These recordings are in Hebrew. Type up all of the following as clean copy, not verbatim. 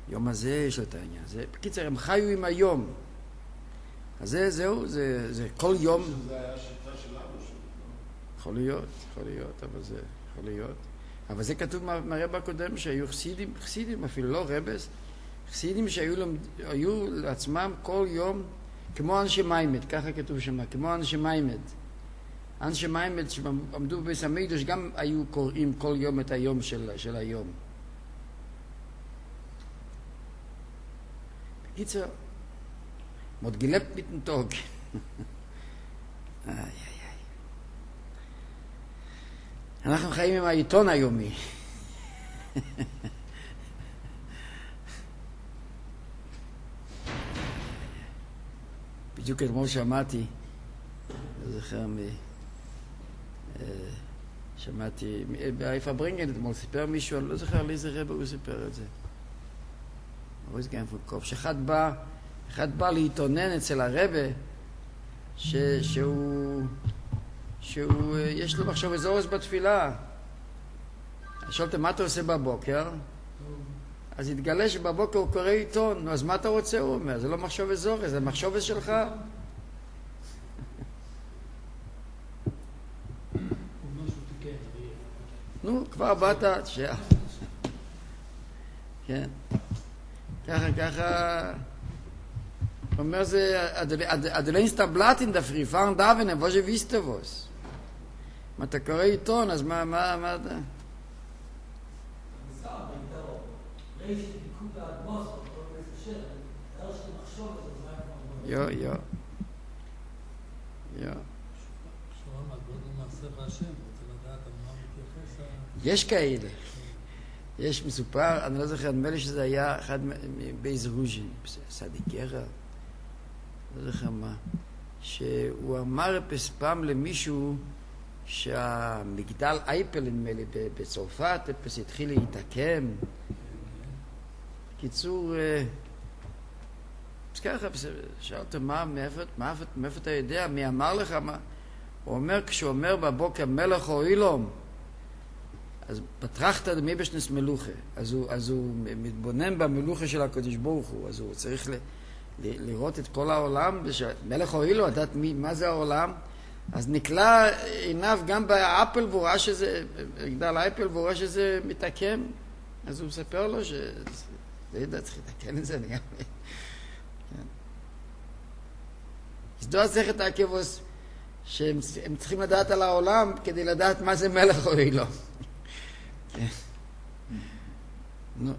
יום הזה יש לו את העניין. בקיצר, הם חיו עם היום. אז זהו, זה כל יום. שזה היה השיטה שלנו. יכול להיות, אבל זה יכול להיות. אבל זה כתוב מהרבא הקודם שהיו חסידים אפילו, לא רבס, חסידים שהיו לעצמם כל יום, כמו אנשי מיימד, ככה כתוב שם, כמו אנשי מיימד. אנשי מיימד שעמדו בבית המקדש גם היו קוראים כל יום את היום של היום. בקיצור, מודגילפ מתנתוג. אנחנו חיים עם העיתון היומי. בדיוק אתמול שמעתי, לא זוכר שמעתי, באיפה ברינגן אתמול סיפר מישהו, אני לא זוכר על איזה רבא הוא סיפר את זה. שאחד בא להתעונן אצל הרבא, שהוא יש לו מחשב אזורס בתפילה. שאלתם מה אתה עושה בבוקר? אז התגלה שבבוקר הוא קורא עיתון. אז מה אתה רוצה? הוא אומר, זה לא מחשב אזורס, זה מחשב שלך. נו, כבר באת, כן. ככה. הוא אומר, זה, הדליינסטה בלטין דפרי, פארן דאבנה, בוא שוויסטבוס. אם אתה קורא עיתון, אז מה אתה? יו. יש כאלה. יש מסופר, אני לא זוכר, נדמה לי שזה היה אחד בייז רוז'ין, סדיקרה, לא זוכר מה, שהוא אמר פעם למישהו שהמגדל אייפל, נדמה לי, בצרפת, התחיל להתעקם. בקיצור, אז ככה, שאלת מאיפה אתה יודע, מי אמר לך מה? הוא אומר, כשהוא אומר בבוקר מלך או אילום, אז פתחת מי בשנס מלוכה, אז הוא מתבונן במלוכה של הקדוש ברוך הוא, אז הוא צריך לראות את כל העולם, מלך הועיל לו, לדעת מה זה העולם, אז נקלע עיניו גם באפל והוא ראה שזה, גדל האפל והוא ראה שזה מתעקם, אז הוא מספר לו שזה ידע, צריך לתקן את זה, אני גם... אז דו צריך את העקבוס, שהם צריכים לדעת על העולם כדי לדעת מה זה מלך הועיל לו. נו.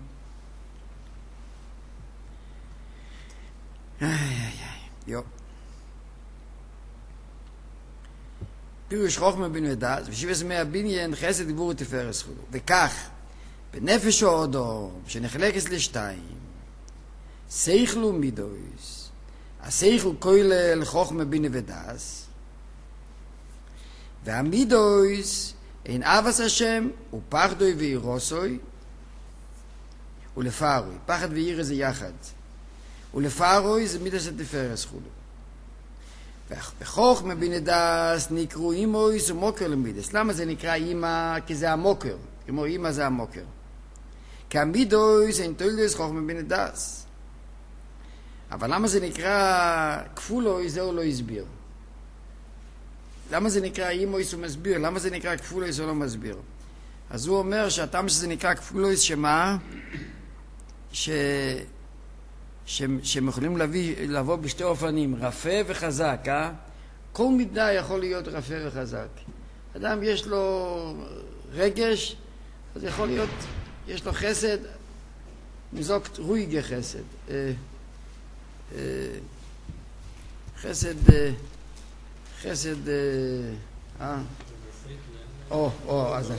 יו. פירוש חוכמה בן ודעת, ושבע סמי הבניין חסד דיבור ותפארת חולו. וכך, בנפש האדם, שנחלקת לשתיים, שכל ומידות, השכל כולל חוכמה בן ודעת, והמידות אין אהבת השם ופחדוי וירוסוי ולפארוי. פחד וירא זה יחד. ולפארוי זה מידס התפארת חולו. בחוכמה בן ודעת נקראו אימויס ומוקר למידס. למה זה נקרא אימא? כי זה המוקר. כמו אימא זה המוקר. כי המידויס אין תולדס חוכמה בן ודעת. אבל למה זה נקרא כפולוי? זה הוא לא הסביר. למה זה נקרא אימויס ומסביר? למה זה נקרא כפולויס או לא מסביר? אז הוא אומר שהטעם שזה נקרא כפולויס שמה? שהם יכולים לבוא בשתי אופנים, רפה וחזק, כל מידה יכול להיות רפה וחזק. אדם יש לו רגש, אז יכול להיות, יש לו חסד, מזוקת רויגה חסד. חסד, אז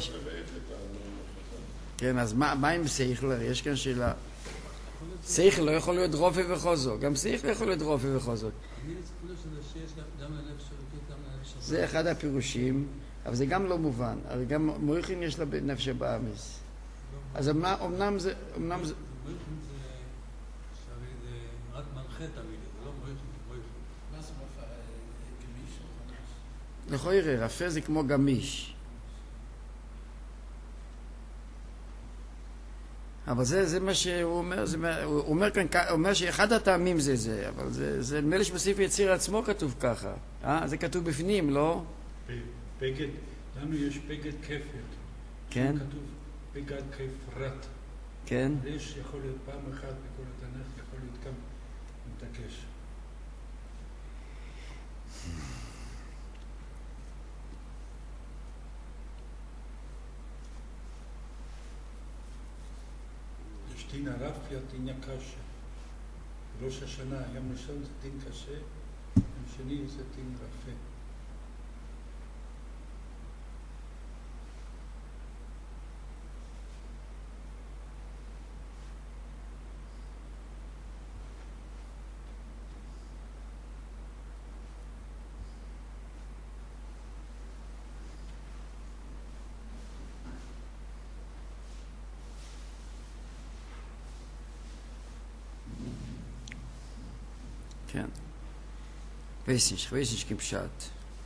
כן, אז מה עם שכל? יש כאן שאלה. שכל לא יכול להיות רופא וחוזק. גם שכל יכול להיות רופא וחוזק. זה אחד הפירושים, אבל זה גם לא מובן. הרי גם מויכין יש לה נפש באמיס. אז אמנם זה... מויכין זה רק מנחה תמיד, זה לא מויכין. מה זה גמיש או חמש? לכוי רפה זה כמו גמיש. אבל זה מה שהוא אומר, הוא אומר כאן, הוא אומר שאחד הטעמים זה, אבל זה נדמה לי שבספר יציר עצמו כתוב ככה. זה כתוב בפנים, לא? בגד, לנו יש בגד כפת. כן. כתוב בגד כפרת. כן. יש יכול להיות פעם אחת בכל התנ"ך, יכול להיות גם מתעקש. יש דין הרפיה, דין הקשה. בראש השנה, יום ראשון זה דין קשה, יום שני זה דין רפה. כן. Ich weiß nicht, Pshat.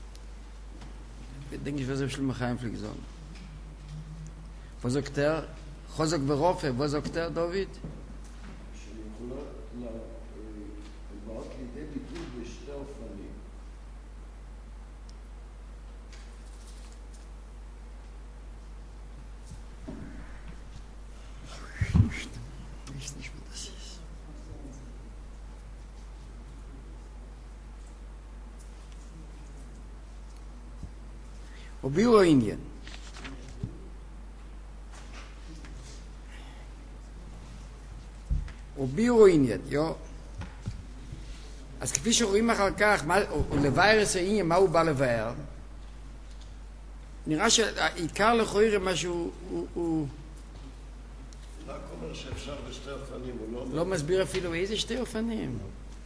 Ich denke, ich weiß, ob ich Chaim Flickson. Wo sagt er? Chozok Berofe, wo sagt er, David? שיכולות לבאות לידי ביטוי בשתי אופנים. Ich weiß nicht, wo das ist. וביאור העניין. וביאור העניין, אז כפי שרואים אחר כך, לבאר את העניין, מה הוא בא לבאר? נראה שהעיקר לכאורה מה שהוא... רק אומר שאפשר בשתי אופנים, הוא לא מסביר אפילו איזה שתי אופנים.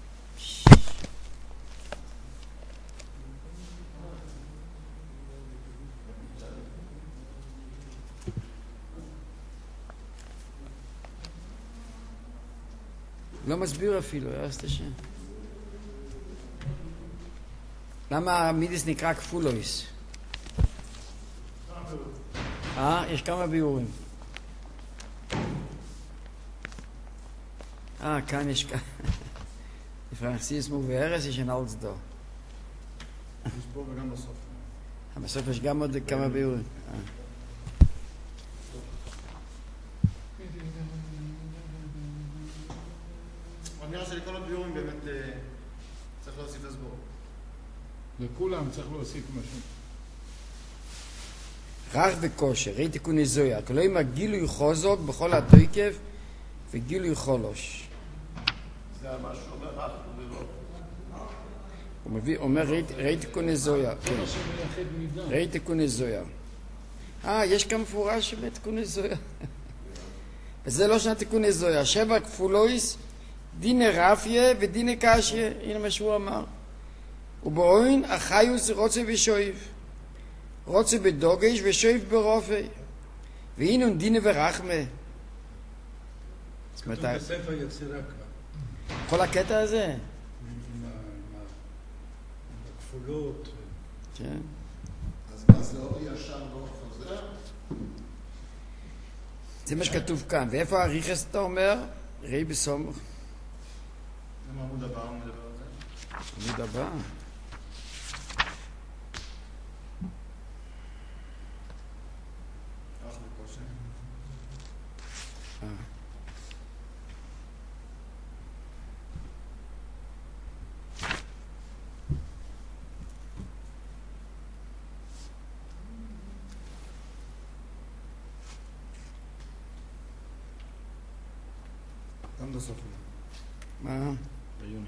לא מסביר אפילו, יעשת השם. למה המידס נקרא כפולויס? יש כמה ביורים. כאן יש כמה. פרנסיסמו וארס יש אנלץ דו. יש פה וגם בסוף. בסוף יש גם עוד כמה ביורים. נראה שלכל הביורים באמת צריך להוסיף הסבור. לכולם צריך להוסיף משהו. רך וכושר, ראי תיקוני זויה, כלומר גילוי חוזוק בכל התויקף וגילוי חולוש. זה מה שאומר רך ולא. הוא אומר ראי תיקוני זויה. ראי תיקוני זויה. יש כאן מפורש שבתיקוני זויה. וזה לא שנה תיקוני זויה. 7 כפולויס, דיני רפיה ודיני קשיה, הנה מה שהוא אמר. ובאוין החיוס רוצה ושויב. רוצה בדוגש ושויב ברופא. והנה דיני ורחמה. כתוב בספר יצירה כבר. כל הקטע הזה? עם הכפולות. כן. אז מה זה אור ישר לא חוזר? זה מה שכתוב כאן. ואיפה הריחס אתה אומר? ראי בסומך. למה עמוד הבא הוא מדבר על זה? עמוד הבא. רך וכושר. גם בסוף. מה? ביוני.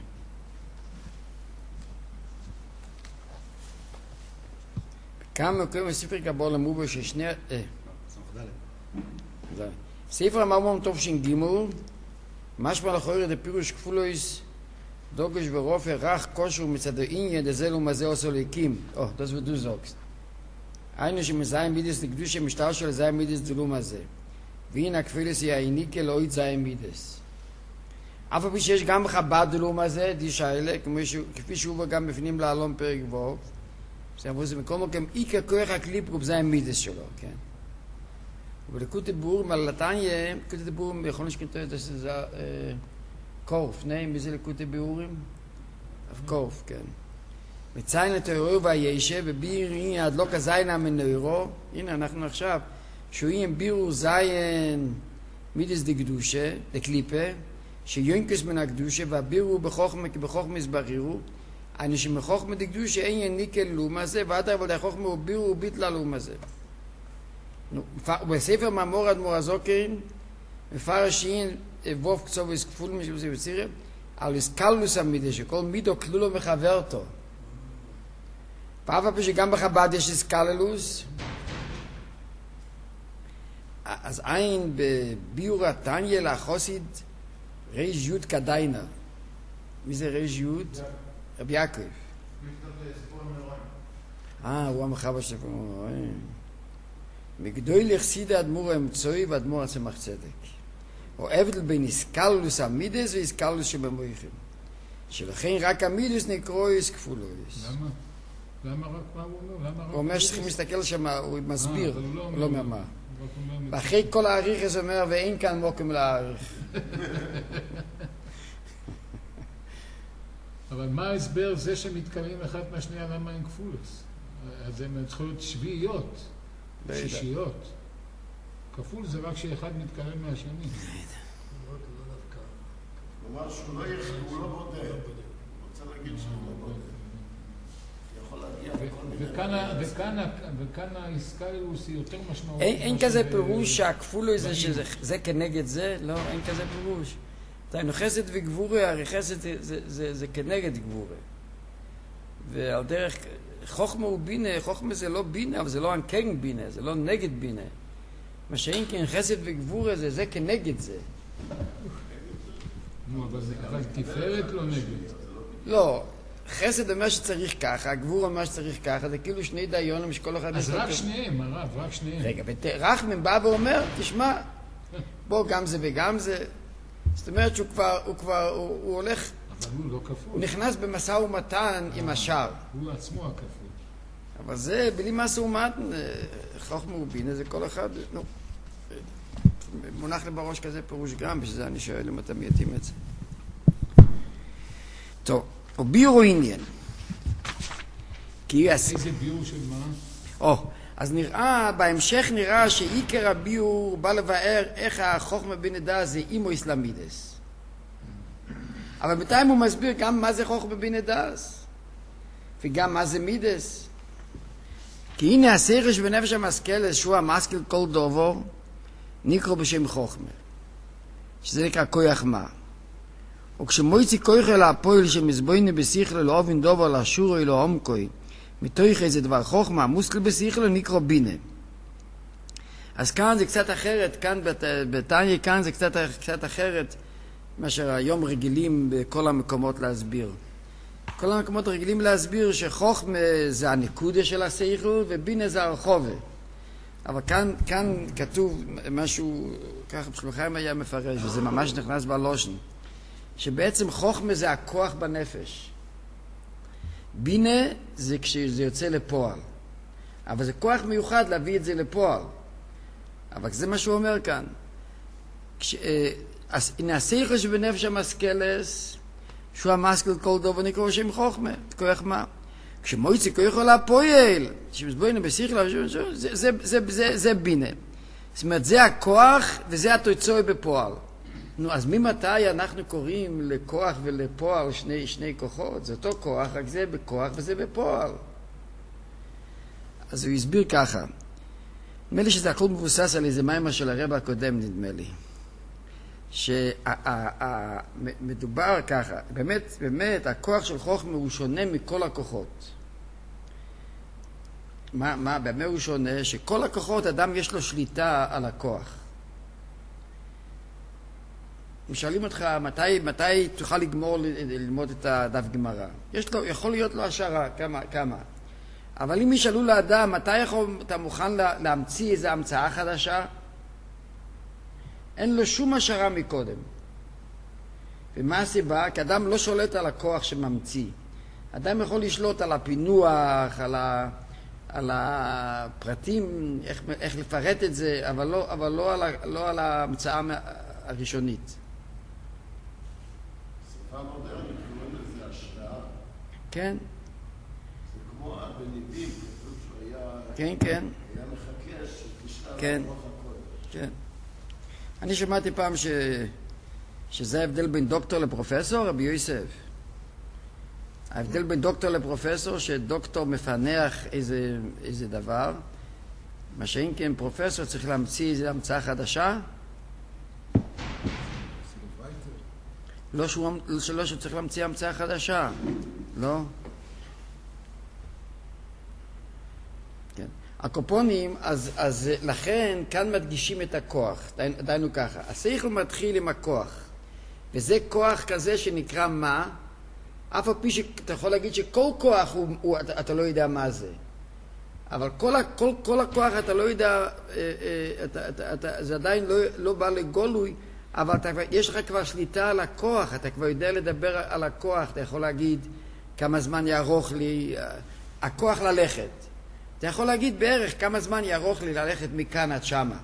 כמה מקרים בספר קבול אמרו בו ששני... סמך ד'. ספר המרמום טוב ש"ג, משמע לכאורה דפירוש כפולויס, דוגש ורופא, רך, כושר מצד העניין, דזל ומזה עשו להקים. das wird du sagst. היינו שמזיים מידס לקדוש המשטר של זיים מידס דלום הזה. והנה הכפילס היא העניקה לא יצאים מידס. אף פעם שיש גם חב"ד דלום הזה, דיש האלה, כפי שהוא גם בפנים לעלום פרק ווב, זה מכל מקום איקר כוח הקליפרופ זיים מידס שלו, כן? ובליקוטי ביאורים על לטניה, ליקוטי ביאורים, יכול לשכנתו את זה קורף, מי זה ליקוטי ביאורים? קורף, כן. מציין את האירו והישב, ובירי הדלוק הזיינה מנוירו, הנה אנחנו עכשיו, שהוא יהיה בירו זיין מידס דקדושה, דקליפה, שיונקס מן הקדושה, והבירו בחוכמה כי בחוכמה הסברירו, אנשים בחוכמה דקדושה אין יניקל לום הזה, ועד אבל החוכמה הוא בירו ביטלה לום הזה. בספר מאמור אדמו"ר הזוקרין, מפרשים ווב קצוב כפול משהו בצירם, על איסקלוס המידה, שכל מידו כלולו מחבר אותו. פעם שגם בחב"ד יש איסקללוס, אז אין בביור התניא לחוסיד ריש יוד כדיינה. מי זה ריש יוד? רבי יעקב. הוא המחבר של סיפור המאורעים. מגדול יחסיד האדמו"ר האמצעי והאדמו"ר הצמח צדק. הוא הבדל בין איסקללוס המידס ואיסקללוס שבמויכים. שלכן רק המידס נקרא איס כפולויס. למה? למה רק מה הוא אומר? הוא אומר שצריכים להסתכל שם, הוא מסביר, הוא לא אומר מה. ואחרי כל העריך זה אומר, ואין כאן מוקם להעריך. אבל מה ההסבר זה שמתקרבים אחד מהשנייה, למה אין כפולוס? אז הן צריכות להיות שביעיות, שישיות. כפול זה רק שאחד מתקרב מהשני. כלומר שהוא לא בודד. הוא רוצה להגיד שהוא לא בודד. יכול להגיע לכל מיני... וכאן האיסקללוס היא יותר משמעותית. אין כזה פירוש שהכפול הוא שזה כנגד זה? לא, אין כזה פירוש. חסד וגבורה, הרי חסד זה כנגד גבורה. ועל דרך, חוכמה הוא בינה, חוכמה זה לא בינה, אבל זה לא אנקן בינה, זה לא נגד בינה. מה שאין כן חסד וגבורה זה כנגד זה. אבל תפארת לא נגד. לא, חסד אומר שצריך ככה, גבור אומר שצריך ככה, זה כאילו שני דיונים שכל אחד... אז רק שניהם, הרב, רק שניהם. רגע, רחמן בא ואומר, תשמע, בוא גם זה וגם זה. זאת אומרת הוא הולך... אבל הוא לא כפול. הוא נכנס במשא ומתן עם השאר. הוא עצמו הכפול. אבל זה, בלי משא ומתן, חוכמה ובינה, זה כל אחד, נו. מונח לי בראש כזה פירוש גם, בשביל זה אני שואל אם אתם יתאים את זה. טוב, או ביור עניין. איזה ביור של מה? אז נראה, בהמשך נראה שעיקר הביור בא לבאר איך החוכמה בינה דעת זה אימו איסלאמידס. אבל בינתיים הוא מסביר גם מה זה חוכמה בינה דעת, וגם מה זה מידס. כי הנה השכל שבנפש המשכל, שהוא המשכל כל דובו, נקרא בשם חוכמה, שזה נקרא כוח מה. וכשמויצי כוח אל הפועל שמזבויני בשכל לא אובן דובו לאשורו אלו עומקוי, מתוך איזה דבר חוכמה, המושכל בשכל נקרא בינה. אז כאן זה קצת אחרת, כאן בתניא כאן זה קצת אחרת, מאשר היום רגילים בכל המקומות להסביר. כל המקומות רגילים להסביר שחוכמה זה הנקודה של השכל ובינה זה הרחובה. אבל כאן כתוב משהו, ככה בשלוחיים היה מפרש, וזה ממש נכנס בלושן, שבעצם חוכמה זה הכוח בנפש. בינה זה כשזה יוצא לפועל. אבל זה כוח מיוחד להביא את זה לפועל. אבל זה מה שהוא אומר כאן. אז הנה השכל שבנפש המשכלס, שהוא המשכל כל דובר נקרא שם חוכמה, כוח מה? כשמויצי כוח על הפועל, שמסבוינו בשכל, זה בינה. זאת אומרת, זה הכוח וזה התוצאה בפועל. נו, אז ממתי אנחנו קוראים לכוח ולפועל שני כוחות? זה אותו כוח, רק זה בכוח וזה בפועל. אז הוא הסביר ככה. נדמה לי שזה הכל מבוסס על איזה מיימר של הרב הקודם, נדמה לי. שמדובר ככה, באמת, הכוח של חוכמה הוא שונה מכל הכוחות. במה הוא שונה? שכל הכוחות, אדם יש לו שליטה על הכוח. משאלים אותך, מתי תוכל לגמור ללמוד את הדף גמרא? יכול להיות לו השערה, כמה. אבל אם ישאלו לאדם, מתי אתה מוכן להמציא איזו המצאה חדשה? אין לו שום השערה מקודם. ומה הסיבה? כי אדם לא שולט על הכוח שממציא. אדם יכול לשלוט על הפינוח, על הפרטים, איך לפרט את זה, אבל לא על ההמצאה הראשונית. שפה מודרנית, קוראים לזה השוואה. כן. זה כמו בניבים, כתוב שהוא היה... כן, כן. היה מחכה שתשאל כן. רוח הקודש. כן. אני שמעתי פעם שזה ההבדל בין דוקטור לפרופסור, רבי יוסף. ההבדל בין דוקטור לפרופסור, שדוקטור מפענח איזה דבר, מה שאם כן פרופסור צריך להמציא איזו המצאה חדשה, לא שהוא צריך להמציא המצאה חדשה, לא? כן. הקופונים, אז לכן כאן מדגישים את הכוח, דיינו ככה, השכל מתחיל עם הכוח, וזה כוח כזה שנקרא מה? אף על פי שאתה יכול להגיד שכל כוח אתה לא יודע מה זה. אבל כל הכוח אתה לא יודע, זה עדיין לא בא לגולוי, אבל יש לך כבר שליטה על הכוח, אתה כבר יודע לדבר על הכוח, אתה יכול להגיד כמה זמן יארוך לי, הכוח ללכת. אתה יכול להגיד בערך כמה זמן יארוך לי ללכת מכאן עד שמה.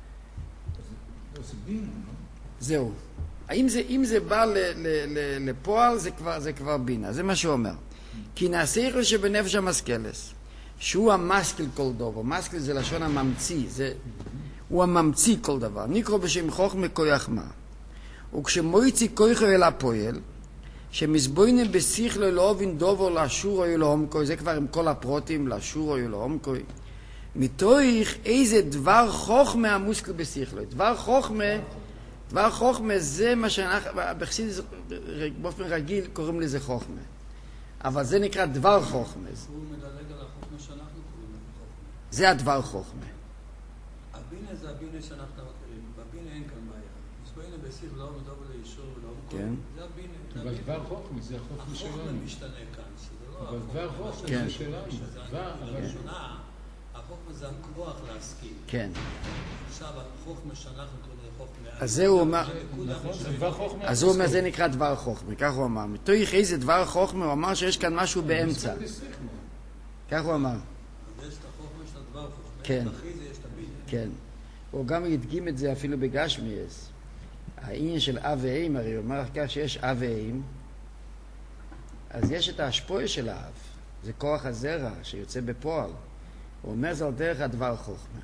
זהו. אם זה בא לפועל, זה כבר בינה. זה מה שהוא אומר. כי נעשה שבנפש המסקלס, שהוא המסקל כל דבר. מסקל זה לשון הממציא. הוא הממציא כל דבר. נקרא בשם חוכמה כוח מה. וכשמויצי כוחו אל הפועל, שמסבוינים בשכלו לא אובין דובר לאשור או לעומקו, זה כבר עם כל הפרוטים, לאשור או לעומקו. מתוך איזה דבר חוכמה המוסקל בשכלו. דבר חוכמה זה מה שאנחנו, בחסידות באופן רגיל קוראים לזה חוכמה. אבל זה נקרא דבר חוכמה. הוא מדלג על החוכמה שאנחנו קוראים לזה חוכמה. זה הדבר חוכמה. הבינה זה הבינה שאנחנו מכירים. בבינה אין כאן בעיה. מספרים בסיך לא מדובר לאישור ולא מקום. כן. זה הבינה. אבל דבר חוכמה זה החוכמה שלנו. החוכמה משתנה כאן, שזה לא אבל דבר חוכמה זה שלנו. הראשונה, החוכמה זה הכוח להסכים. כן. עכשיו, החוכמה שאנחנו קוראים לזה חוכמה. אז זה הוא אומר, נכון, זה דבר חוכמה. אז הוא אומר, זה נקרא דבר חוכמה, כך הוא אמר. מתוך איזה דבר חוכמה, הוא אמר שיש כאן משהו באמצע. כך הוא אמר. אז יש את החוכמה של הדבר חוכמה. כן. אחרי זה יש את הבינה. כן. הוא גם ידגים את זה אפילו בגשמיאס. העניין של אב ואם, הרי הוא אומר כך שיש אב ואם, אז יש את ההשפועה של האב. זה כוח הזרע שיוצא בפועל. הוא אומר זה על דרך הדבר חוכמה.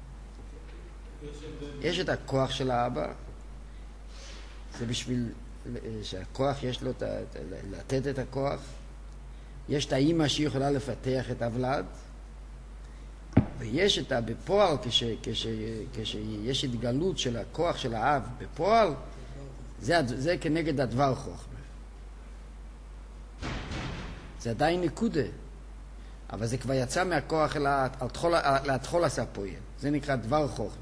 יש את הכוח של האבא, זה בשביל שהכוח יש לו לתת את הכוח. יש את האמא שהיא יכולה לפתח את הוולד, ויש את בפועל, כשיש התגלות של הכוח של האב בפועל, זה כנגד הדבר חוכמה. זה עדיין נקודה, אבל זה כבר יצא מהכוח להתחול עשה פועל. זה נקרא דבר חוכמה.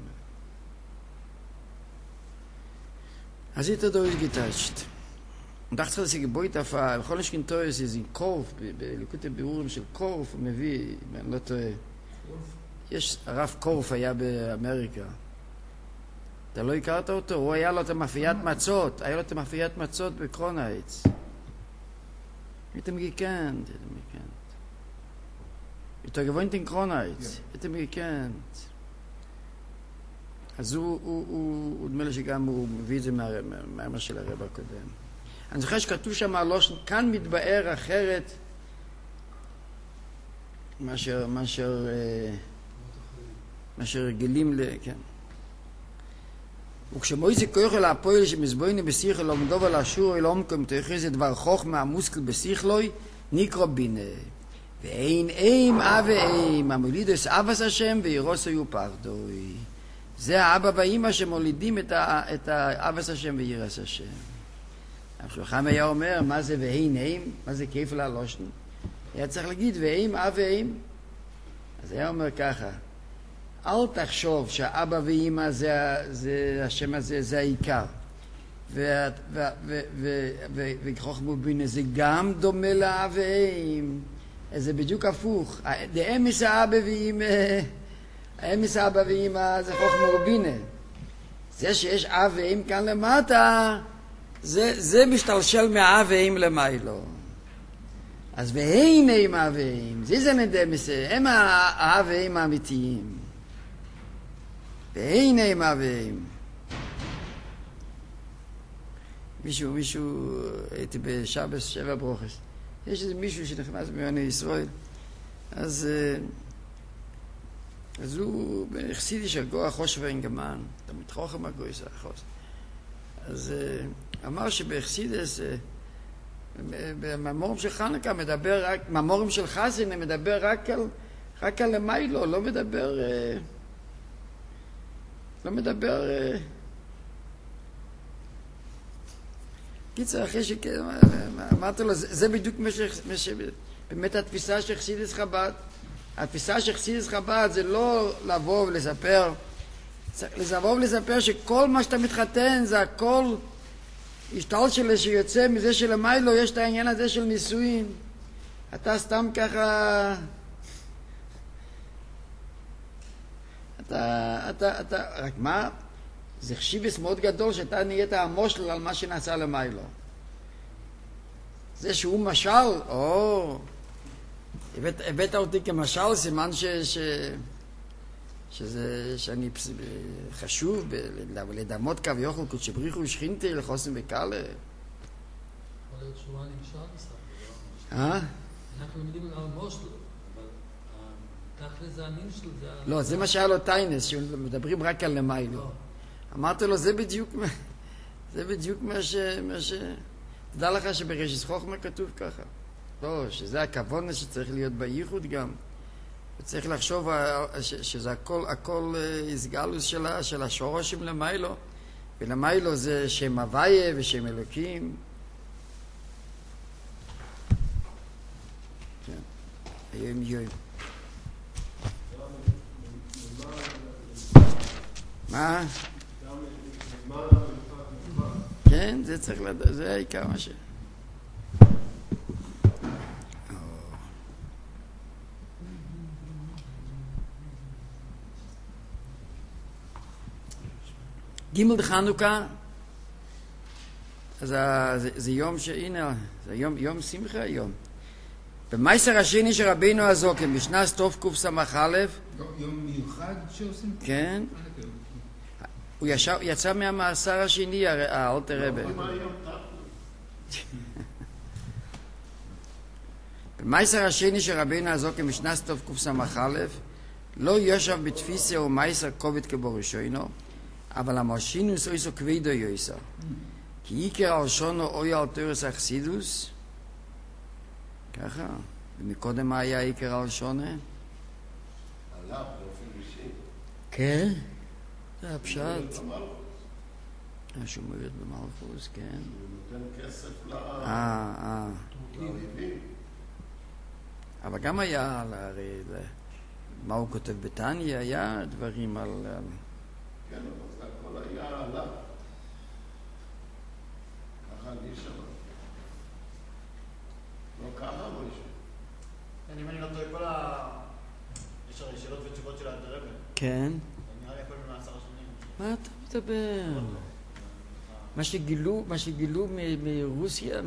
אז איתה דו גיטשת. דרך צריך להשיג בוי תפה, בכל נשכין טויס איזה קורף, בליקוטי בירורים של קורף, הוא מביא, אני לא טועה. יש, הרב קורף היה באמריקה. אתה לא הכרת אותו? הוא היה לו את המאפיית מצות, היה לו את המאפיית מצות בקרונייץ. איתם גיקנט. איתו גבוינט אין קרונייץ, איתם גיקנט. אז הוא דמה לי שגם הוא מביא את זה מהאמר של הרב הקודם. אני זוכר שכתוב שם הלושן, כאן מתבאר אחרת מאשר רגילים כן. וכשמויצי כוח אל הפועל שמסבויני בשיחו לא מדובר לאשור אלא עומקו מתוכי זה דבר חוכמה המושכל בשיחלוי נקרא בינה. ואין איים ואיים המולידס אבס השם וירוס היו פרדוי. זה האבא והאמא שמולידים את האבס השם וירס השם. חכם היה אומר, מה זה ואין איים? מה זה כיפל הלושן? היה צריך להגיד ואיים ואיים. אז היה אומר ככה, אל תחשוב שהאבא ואמא זה השם הזה, זה העיקר. וחוכמה בינה זה גם דומה לאב ואם. זה בדיוק הפוך. דאמס האבא ואמא, האמס האבא ואמא זה חוכמה בינה. זה שיש אב ואם כאן למטה, זה משתלשל מהאב ואם למיילו. אז ואין הם אבים, זה נדמסה, הם האבים האמיתיים. ואין הם אבים. מישהו, הייתי בשבס 7 ברוכס. יש איזה מישהו שנכנס מבני ישראל, אז הוא חסידי של גוי החוש ואינגמן, תמיד חוכם הגוי זה החוש. אז אמר שבחסידס, במאמורים של חנוכה מדבר רק, מאמורים של חסין מדבר רק על למיילו, לא מדבר קיצר, אחרי אמרתי לו, זה בדיוק באמת התפיסה של חסידס חב"ד. התפיסה של חסידס חב"ד זה לא לבוא ולספר, לבוא ולספר שכל מה שאתה מתחתן זה הכל השתל שלה שיוצא מזה שלמיילו יש את העניין הזה של נישואין. אתה סתם ככה, רק מה? זה חשיבס מאוד גדול שאתה נהיית המושל על מה שנעשה למיילו. זה שהוא משל, הבאת אותי כמשל, סימן שאני חשוב לדמות קו יוכל קודש בריחו ושכינתי לחוסן וקלה. יכול להיות שהוא הנמשל בסך. אנחנו לומדים על מושל, אבל תכל'ס זה הנמשל. לא, זה מה שהיה לו טיינס, שמדברים רק על למיילו. אמרתי לו, זה בדיוק מה תדע לך שבראשית חוכמה כתוב ככה. לא, שזה הכוונה שצריך להיות בייחוד גם. וצריך לחשוב שזה הכל הסגלוס של השורשים למיילו. ולמיילו זה שם הוויה ושם אלוקים. כן, היום. מה? כן, זה צריך לדעת, זה העיקר מה ש... ג' חנוכה, אז זה יום שהנה, זה יום שמחה היום. במייסר השני של רבינו הזוקם, בשנה סטוף קס"א, יום מיוחד שעושים? כן. הוא יצא מהמאסר השני, האלטר רבי. במייסר השני של רבינו הזוקם, בשנה סטוף קס"א, לא יושב בתפיסה או מייסר כובד כבראשונו, אבל המשינוס אויסו כבדו יויסו. כי עיקר הלשונו אוי על תורס החסידוס, ככה, ומקודם מה היה עיקר הלשונה? עליו באופן אישי. כן, זה הפשט. שהוא מוריד במלכוס, כן. הוא נותן כסף לאויבים. אבל גם היה, הרי, מה הוא כותב בתניא, היה דברים על... כן, אבל זה הכל היה עליו. ככה אני שמע. לא ככה, מוישה. אם אני לא טועה, יש הרי שאלות ותשובות של האלטר רבי. כן. נראה לי הכל ממאסר השנים. מה אתה מדבר? מה שגילו מרוסיה,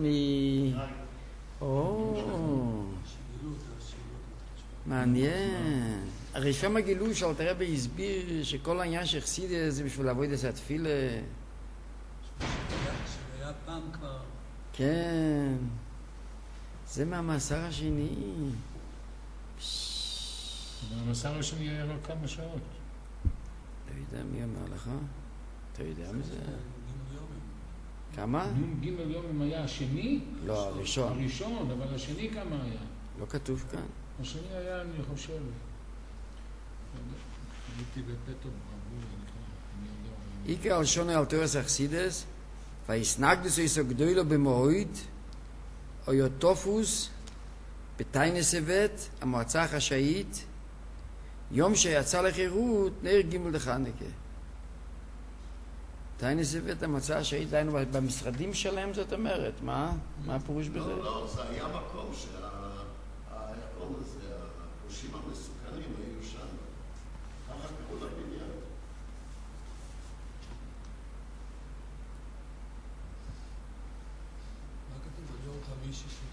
מעניין. הרי שם הגילו שאלתר רבי הסביר שכל העניין של חסידות זה בשביל לעבוד את התפילה. שהיה פעם כבר. כן. זה מהמאסר השני. המאסר השני היה רק כמה שעות. לא יודע מי אמר לך? אתה יודע מזה? כמה? נ' ג' יומים היה השני? לא, הראשון. הראשון, אבל השני כמה היה? לא כתוב כאן. השני היה, אני חושב. הייתי בפטור, עיקר הלשון על תורס החסידס, והיסנגדוס איסו גדולו במועד, או יוטופוס, בתיינס הבט, המועצה החשאית, יום שיצא לחירות, נר ג' לחנוכה. תיינס הבט, המועצה החשאית, דיינו במשרדים שלהם, זאת אומרת, מה הפירוש בזה? לא, זה היה מקום איך קוראים לזה, הפרושים המסוכנים היו שם. ככה קראו לבניין. מה כתוב ביום חמישי?